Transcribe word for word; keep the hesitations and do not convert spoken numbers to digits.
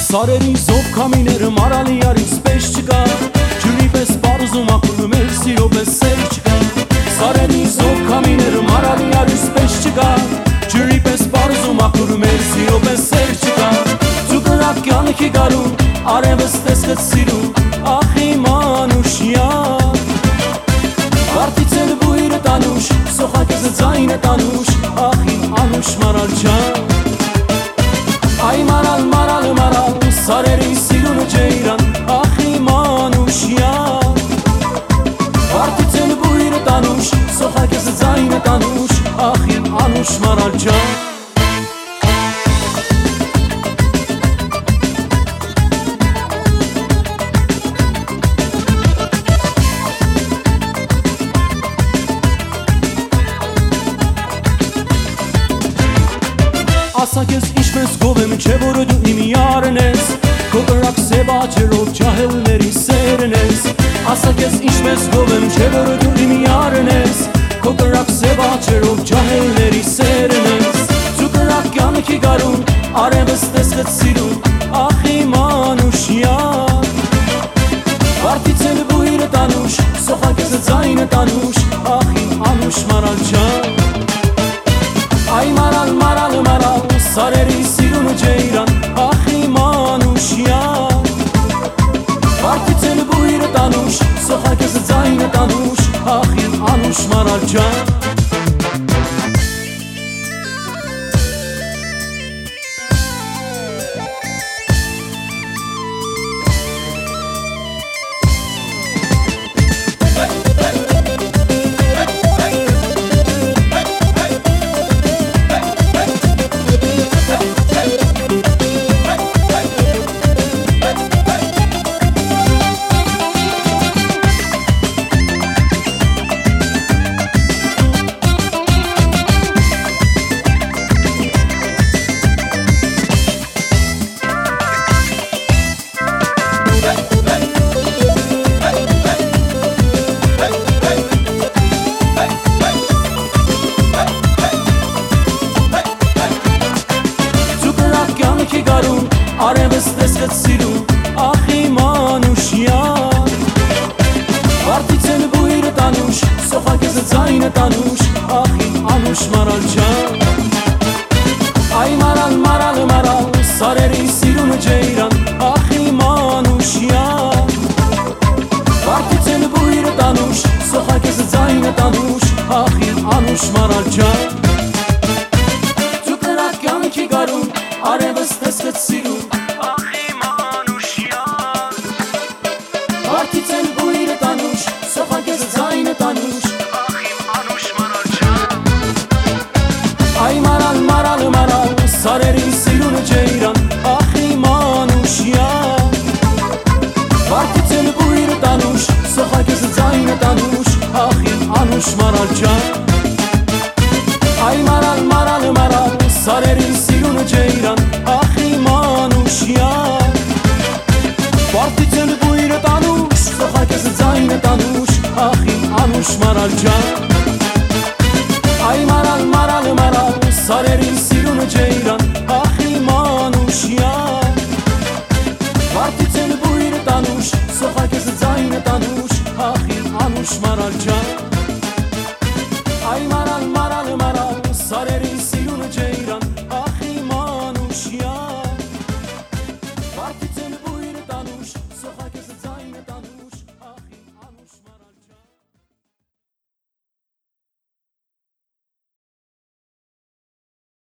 Սարերի զով քամիներ մարալի արից պես չկա, ջրի պես պարզում ակուրում էր սիրո պես սեր չկա։ Սարերի զով քամիներ մարալի արից պես չկա, ջրի պես պարզում ակուրում էր սիրո պես սեր չկա։ Դու կրակ կյանքի գարում, արևս տեսքդ սիրում, ախ իմ անուշյան։ Վարդից էլ բույրը տանուշ, սոխակեզը ձայնը տանուշ, ախ իմ անուշ մարալ ջան։ Ay maral maral maral sareri sirunu ceyran ahi manuşyan Vartitel buyru tanuş sokakesi zayne tanuş ahi anuş maral can Ասակ ես ինչպես գովեմ չէ որ դու իմ յարն ես Քո կրակ սև աչերով ջահելների սերն ես Ասակ ես ինչպես գովեմ չէ որ դու իմ յարն ես Քո կրակ սև աչերով ջահելների սերն ես Դու կրակ կյանքի գարում արևս տեսքդ սիրում ախ իմ անուշյան Վարդից էլ բույրը տանուշ սոխակեզը ձայնը տանուշ ախ իմ անուշ մարալ ջան Ay maral maral maral sareri sirunu ceyran ahi manuşyan Vartitel buyru tanuş sokakesi zayne tanuş ahi anuş maral can Արևս տեսքդ սիրում ախ իմ անուշյան Վարդից էլ բույրը տանուշ սոխակեզը ձայնը տանուշ ախ իմ անուշ մարալ ջան Ay maral maral maral sareri sirunu ceyran ախ իմ անուշյան Վարդից էլ բույրը տանուշ սոխակեզը ձայնը տանուշ ախ իմ անուշ մարալ ջան Դու կրակ կյանքի գարում արևս տեսքդ սիրում Vartitel buyru tanuş, sokakesi zayne tanuş Ahim anuş maral can Ay maral maral maral sareri sirunu ceyran Ahim anuşyan Vartitel buyru tanuş, sokakesi zayne tanuş Ahim anuş maral can Ay maral maral maral sareri sirunu ceyran Ahim anuşyan Vartitel buyru tanuş Sokakesi zayne tanuş, ahim anuş maral can